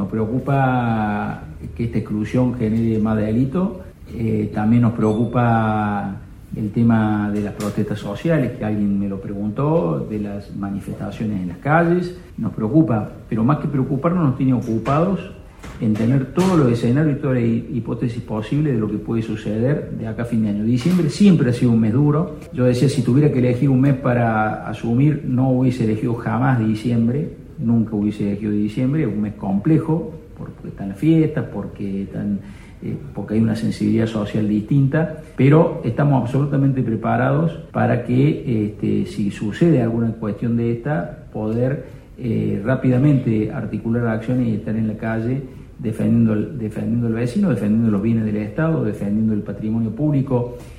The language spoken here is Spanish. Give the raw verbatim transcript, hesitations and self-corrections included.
Nos preocupa que esta exclusión genere más delito, eh, también nos preocupa el tema de las protestas sociales, que alguien me lo preguntó, de las manifestaciones en las calles, nos preocupa, pero más que preocuparnos nos tiene ocupados en tener todos los escenarios y todas las hipótesis posibles de lo que puede suceder de acá a fin de año. Diciembre siempre ha sido un mes duro. Yo decía, si tuviera que elegir un mes para asumir, no hubiese elegido jamás diciembre, nunca hubiese elegido diciembre, es un mes complejo, porque están las fiestas, porque, están, eh, porque hay una sensibilidad social distinta, pero estamos absolutamente preparados para que, este, si sucede alguna cuestión de esta, poder eh, rápidamente articular acciones y estar en la calle defendiendo, defendiendo al vecino, defendiendo los bienes del Estado, defendiendo el patrimonio público.